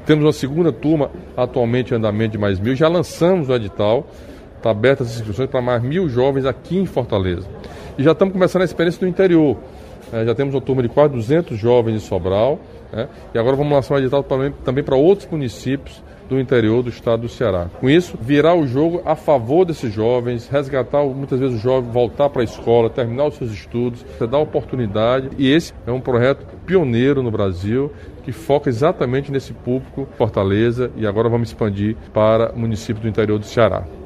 Temos uma segunda turma atualmente em andamento de mais 1.000. Já lançamos o edital, está aberta as inscrições para mais 1.000 jovens aqui em Fortaleza. E já estamos começando a experiência no interior. Já temos uma turma de quase 200 jovens em Sobral, e agora vamos lançar um edital também para outros municípios do interior do estado do Ceará. Com isso, virar o jogo a favor desses jovens, resgatar muitas vezes o jovem, voltar para a escola, terminar os seus estudos, dar oportunidade. E esse é um projeto pioneiro no Brasil, que foca exatamente nesse público Fortaleza, e agora vamos expandir para municípios do interior do Ceará.